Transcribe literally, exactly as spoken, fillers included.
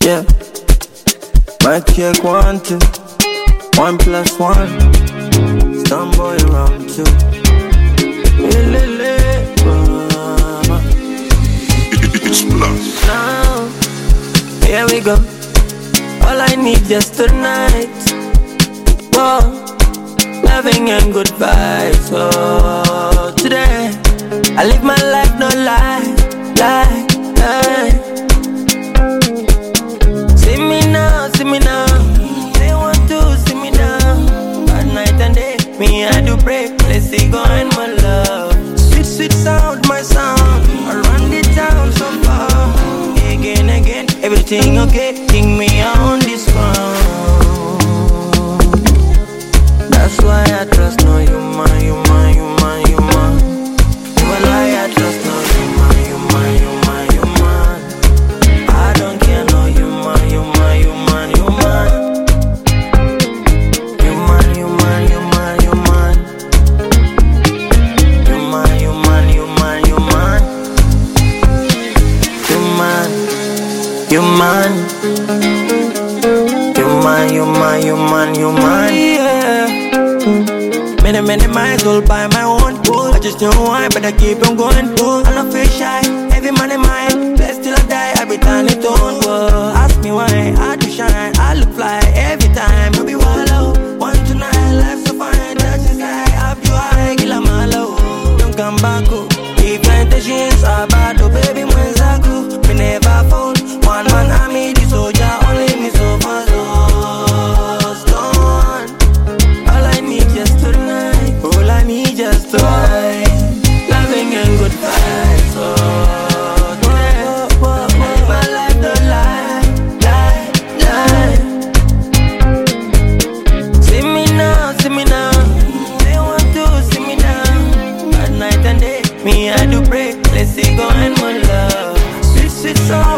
Yeah, my check one, two. One plus one. Some boy around two. It's plus. Now, here we go. All I need just tonight. Whoa, loving and good vibes. Oh, today I live my life, no lie, lie, lie. See me now, see me now. They want to see me now. At night and day, me I do pray. Let's see go and my love. Sweet, sweet sound, my sound. I run the town so far. Again, again, everything okay. King me on this phone. That's why I trust no you man, you man, you man, you man. You a lie, I trust no you man, you man, you man, you man. I don't care no you man, you man, you man, you man. You man, you man, you man, you man. You man, you man, you man, you man. You man, you man. You man, you man, you man, you man. Yeah. Many, many miles all by my own. I just know why, but I keep on going. I'm not feel shy, every man in mine. Blessed till I die, I be turning tone. Ask me why, I do shine, I look fly every time. I be wallow, one tonight, life so fine. That's just like up you high, kill a malo. Don't come back, oh. Keep plantations, are bad, oh baby, mwenzaku. Me never found one man, I made the soldier, only me so far, so. Just tonight, loving and good vibes. Oh, yeah. My life don't lie, lie, lie. See me now, see me now. They want to see me now. At night and day, me I do pray. Let's see go and one love. Sweet, sweet song.